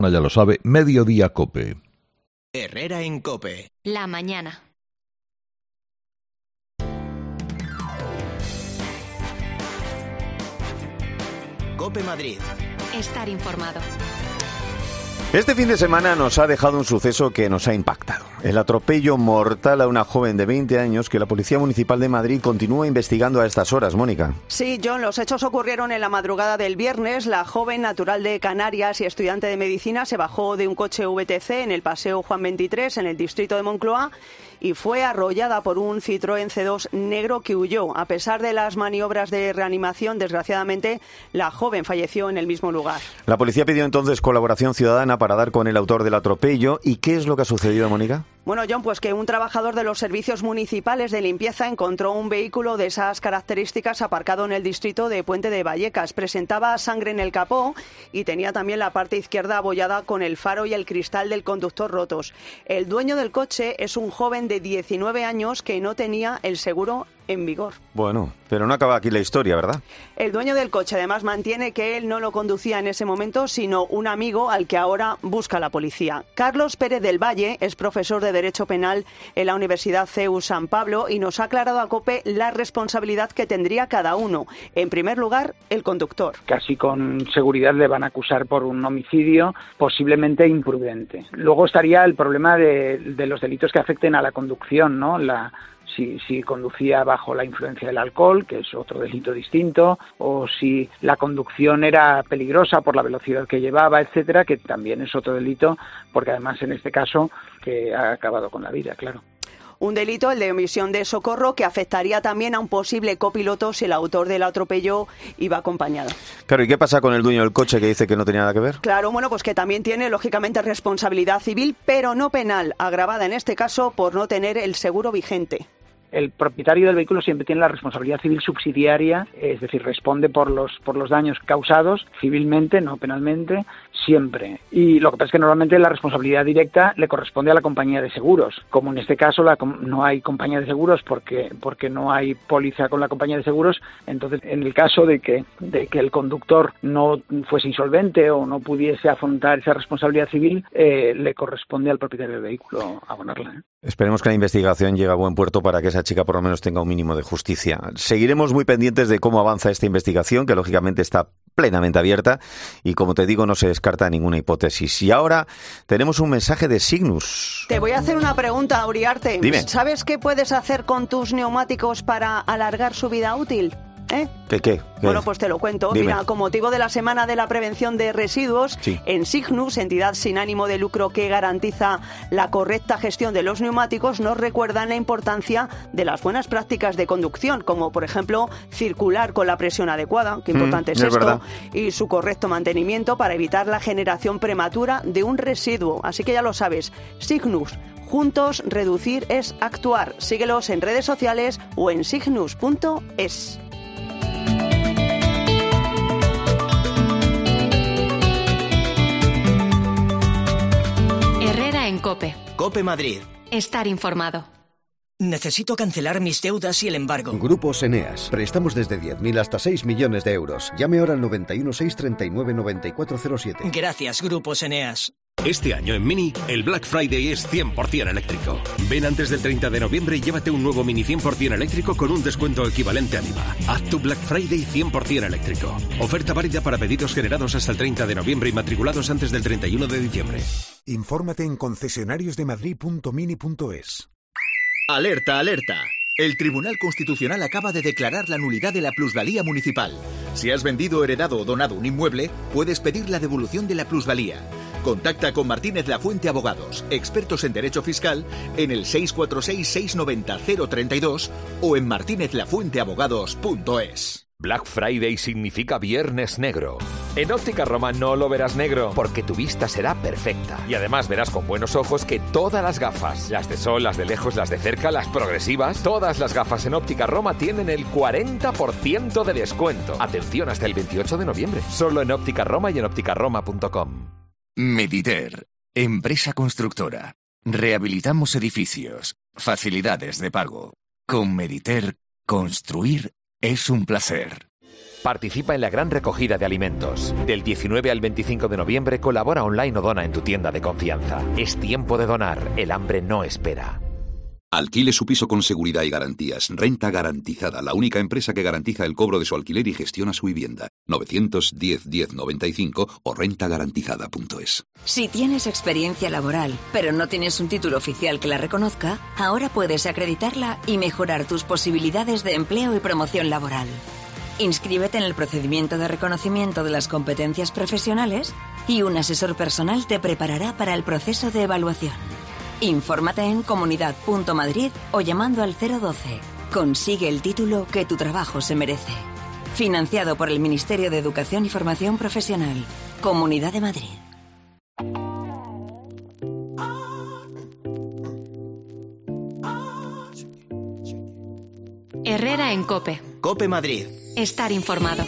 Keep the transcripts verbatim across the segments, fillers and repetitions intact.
Ya lo sabe, Mediodía COPE. Herrera en COPE. La mañana. COPE Madrid. Estar informado. Este fin de semana nos ha dejado un suceso que nos ha impactado. El atropello mortal a una joven de veinte años que la Policía Municipal de Madrid continúa investigando a estas horas, Mónica. Sí, John, los hechos ocurrieron en la madrugada del viernes. La joven, natural de Canarias y estudiante de medicina, se bajó de un coche V T C en el Paseo Juan veintitrés, en el distrito de Moncloa, y fue arrollada por un Citroën C dos negro que huyó. A pesar de las maniobras de reanimación, desgraciadamente, la joven falleció en el mismo lugar. La policía pidió entonces colaboración ciudadana para dar con el autor del atropello. ¿Y qué es lo que ha sucedido, Mónica? Bueno, John, pues que un trabajador de los servicios municipales de limpieza encontró un vehículo de esas características aparcado en el distrito de Puente de Vallecas. Presentaba sangre en el capó y tenía también la parte izquierda abollada con el faro y el cristal del conductor rotos. El dueño del coche es un joven de diecinueve años que no tenía el seguro en vigor. Bueno, pero no acaba aquí la historia, ¿verdad? El dueño del coche además mantiene que él no lo conducía en ese momento, sino un amigo al que ahora busca la policía. Carlos Pérez del Valle es profesor de Derecho Penal en la Universidad C E U San Pablo y nos ha aclarado a COPE la responsabilidad que tendría cada uno. En primer lugar, el conductor. Casi con seguridad le van a acusar por un homicidio posiblemente imprudente. Luego estaría el problema de, de los delitos que afecten a la conducción, ¿no? La Si, si conducía bajo la influencia del alcohol, que es otro delito distinto, o si la conducción era peligrosa por la velocidad que llevaba, etcétera, que también es otro delito, porque además en este caso que ha acabado con la vida, claro. Un delito, el de omisión de socorro, que afectaría también a un posible copiloto si el autor del atropello iba acompañado. Claro, ¿y qué pasa con el dueño del coche que dice que no tenía nada que ver? Claro, bueno, pues que también tiene, lógicamente, responsabilidad civil, pero no penal, agravada en este caso por no tener el seguro vigente. El propietario del vehículo siempre tiene la responsabilidad civil subsidiaria, es decir, responde por los por los daños causados civilmente, no penalmente, siempre. Y lo que pasa es que normalmente la responsabilidad directa le corresponde a la compañía de seguros. Como en este caso la, no hay compañía de seguros porque porque no hay póliza con la compañía de seguros, entonces en el caso de que de que el conductor no fuese insolvente o no pudiese afrontar esa responsabilidad civil, eh, le corresponde al propietario del vehículo abonarla, ¿eh? Esperemos que la investigación llegue a buen puerto para que esa chica por lo menos tenga un mínimo de justicia. Seguiremos muy pendientes de cómo avanza esta investigación, que lógicamente está plenamente abierta y, como te digo, no se descarta ninguna hipótesis. Y ahora tenemos un mensaje de Signus. Te voy a hacer una pregunta, Uriarte. Dime. ¿Sabes qué puedes hacer con tus neumáticos para alargar su vida útil? ¿Eh? ¿Qué, qué? Bueno, pues te lo cuento. Dime. Mira, con motivo de la Semana de la Prevención de Residuos, sí. en Signus, entidad sin ánimo de lucro que garantiza la correcta gestión de los neumáticos, nos recuerdan la importancia de las buenas prácticas de conducción, como por ejemplo circular con la presión adecuada, que importante mm, es, es esto, verdad. y su correcto mantenimiento para evitar la generación prematura de un residuo. Así que ya lo sabes, Signus. Juntos, reducir es actuar. Síguelos en redes sociales o en signus punto es. Herrera en COPE. COPE Madrid. Estar informado. Necesito cancelar mis deudas y el embargo. Grupos Eneas. Prestamos desde diez mil hasta seis millones de euros. Llame ahora al noventa y uno, seiscientos treinta y nueve, noventa y cuatro cero siete. Gracias, Grupos Eneas. Este año en Mini, el Black Friday es cien por ciento eléctrico. Ven antes del treinta de noviembre y llévate un nuevo Mini cien por ciento eléctrico con un descuento equivalente al I V A. Haz tu Black Friday cien por ciento eléctrico. Oferta válida para pedidos generados hasta el treinta de noviembre y matriculados antes del treinta y uno de diciembre. Infórmate en concesionarios de madrid punto mini punto es. Alerta, alerta. El Tribunal Constitucional acaba de declarar la nulidad de la plusvalía municipal. Si has vendido, heredado o donado un inmueble, puedes pedir la devolución de la plusvalía. Contacta con Martínez Lafuente Abogados, expertos en derecho fiscal, en el seis cuatro seis, seis nueve cero, cero tres dos o en martínez lafuente abogados punto es. Black Friday significa Viernes Negro. En Óptica Roma no lo verás negro, porque tu vista será perfecta. Y además verás con buenos ojos que todas las gafas, las de sol, las de lejos, las de cerca, las progresivas, todas las gafas en Óptica Roma tienen el cuarenta por ciento de descuento. Atención, hasta el veintiocho de noviembre. Solo en Óptica Roma y en óptica roma punto com. Mediter, empresa constructora. Rehabilitamos edificios. Facilidades de pago. Con Mediter, construir es un placer. Participa en la gran recogida de alimentos. Del diecinueve al veinticinco de noviembre colabora online o dona en tu tienda de confianza. Es tiempo de donar. El hambre no espera. Alquile su piso con seguridad y garantías. Renta Garantizada, la única empresa que garantiza el cobro de su alquiler y gestiona su vivienda. novecientos diez diez noventa y cinco o renta garantizada punto es. Si tienes experiencia laboral, pero no tienes un título oficial que la reconozca, ahora puedes acreditarla y mejorar tus posibilidades de empleo y promoción laboral. Inscríbete en el procedimiento de reconocimiento de las competencias profesionales y un asesor personal te preparará para el proceso de evaluación. Infórmate en comunidad punto madrid o llamando al cero doce. Consigue el título que tu trabajo se merece. Financiado por el Ministerio de Educación y Formación Profesional. Comunidad de Madrid. Herrera en COPE. COPE Madrid. Estar informado.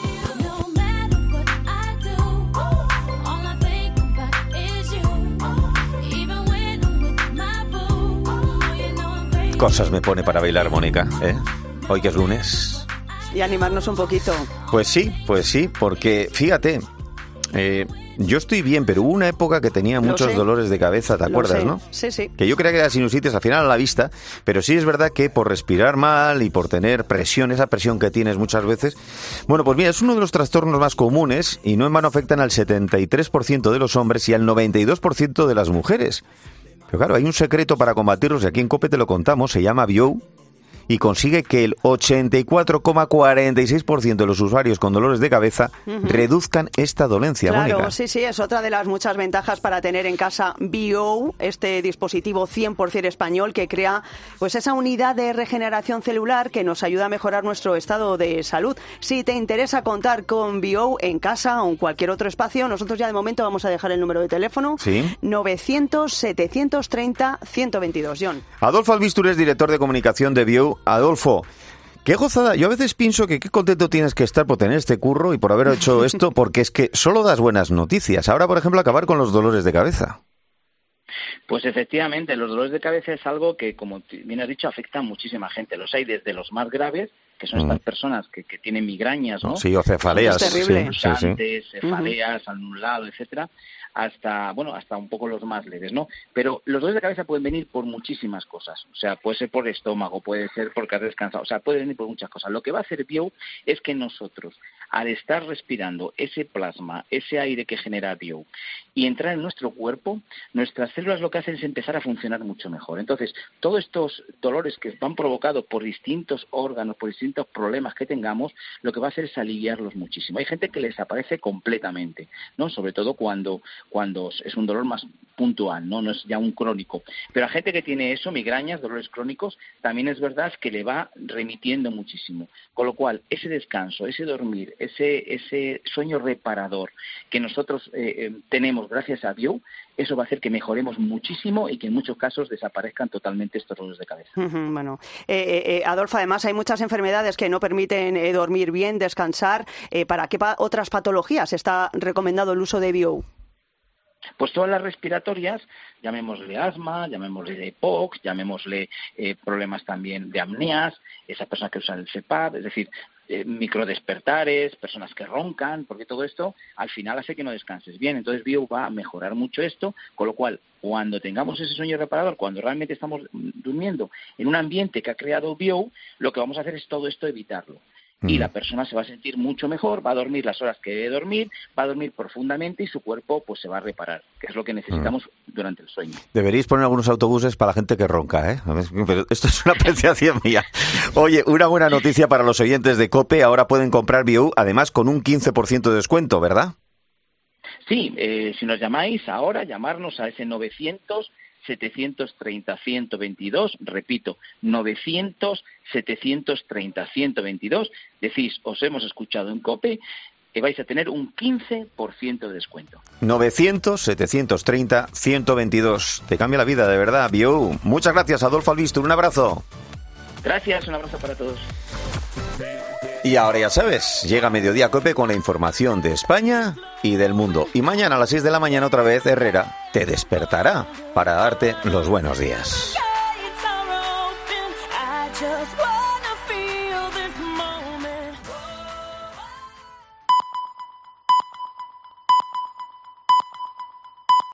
Cosas me pone para bailar, Mónica, ¿eh? Hoy que es lunes. Y animarnos un poquito. Pues sí, pues sí, porque fíjate, eh, yo estoy bien, pero hubo una época que tenía Lo muchos sé. dolores de cabeza, ¿te Lo acuerdas, sé. no? Sí, sí. Que yo creía que era sinusitis al final a la vista, pero sí es verdad que por respirar mal y por tener presión, esa presión que tienes muchas veces, bueno, pues mira, es uno de los trastornos más comunes y no en vano afectan al setenta y tres por ciento de los hombres y al noventa y dos por ciento de las mujeres. Pero claro, hay un secreto para combatirlos y aquí en COPE te lo contamos, se llama Biou y consigue que el ochenta y cuatro coma cuarenta y seis por ciento de los usuarios con dolores de cabeza Ujú. reduzcan esta dolencia, Claro, Mónica. sí, sí, es otra de las muchas ventajas para tener en casa Biou, este dispositivo cien por ciento español que crea pues esa unidad de regeneración celular que nos ayuda a mejorar nuestro estado de salud. Si te interesa contar con Biou en casa o en cualquier otro espacio, nosotros ya de momento vamos a dejar el número de teléfono Sí. novecientos setecientos treinta ciento veintidós, John. Adolfo Albistur es director de comunicación de Biou. Adolfo, qué gozada. Yo a veces pienso que qué contento tienes que estar por tener este curro y por haber hecho esto, porque es que solo das buenas noticias. Ahora, por ejemplo, acabar con los dolores de cabeza. Pues efectivamente, los dolores de cabeza es algo que, como bien has dicho, afecta a muchísima gente. Los hay desde los más graves, que son Mm. estas personas que, que tienen migrañas, ¿no? Sí, o cefaleas. Son Sí, sí, sí. pulsantes, cefaleas, anulado, etcétera, hasta, bueno, hasta un poco los más leves, ¿no? Pero los dolores de cabeza pueden venir por muchísimas cosas. O sea, puede ser por estómago, puede ser porque has descansado, o sea, puede venir por muchas cosas. Lo que va a hacer Biou es que nosotros, al estar respirando ese plasma, ese aire que genera Biou, y entrar en nuestro cuerpo, nuestras células lo que hacen es empezar a funcionar mucho mejor. Entonces, todos estos dolores que van provocados por distintos órganos, por distintos problemas que tengamos, lo que va a hacer es aliviarlos muchísimo. Hay gente que les aparece completamente, ¿no? Sobre todo cuando cuando es un dolor más puntual, no no es ya un crónico. Pero a gente que tiene eso, migrañas, dolores crónicos, también es verdad que le va remitiendo muchísimo. Con lo cual, ese descanso, ese dormir, ese ese sueño reparador que nosotros eh, eh, tenemos gracias a Biou, eso va a hacer que mejoremos muchísimo y que en muchos casos desaparezcan totalmente estos dolores de cabeza. Ujú, Bueno, eh, eh, Adolfo, además hay muchas enfermedades que no permiten eh, dormir bien, descansar. Eh, ¿Para qué pa- otras patologías está recomendado el uso de Biou? Pues todas las respiratorias, llamémosle asma, llamémosle E P O C, llamémosle eh, problemas también de apneas, esas personas que usan el C P A P, es decir, eh, microdespertares, personas que roncan, porque todo esto al final hace que no descanses bien. Entonces Biou va a mejorar mucho esto, con lo cual cuando tengamos ese sueño reparador, cuando realmente estamos durmiendo en un ambiente que ha creado Biou, lo que vamos a hacer es todo esto evitarlo. Y la persona se va a sentir mucho mejor, va a dormir las horas que debe dormir, va a dormir profundamente y su cuerpo pues se va a reparar, que es lo que necesitamos durante el sueño. Deberíais poner algunos autobuses para la gente que ronca, ¿eh? A ver, pero esto es una apreciación mía. Oye, una buena noticia para los oyentes de COPE, ahora pueden comprar Biou, además con un quince por ciento de descuento, ¿verdad? Sí, eh, si nos llamáis ahora, llamarnos a ese novecientos setecientos treinta ciento veintidós, repito, novecientos setecientos treinta ciento veintidós, decís, os hemos escuchado en COPE, que vais a tener un quince por ciento de descuento. novecientos setecientos treinta ciento veintidós. Te cambia la vida, de verdad, Biou. Muchas gracias, Adolfo Albistur, un abrazo. Gracias, un abrazo para todos. Y ahora ya sabes, llega Mediodía COPE con la información de España y del mundo. Y mañana a las seis de la mañana otra vez Herrera te despertará para darte los buenos días.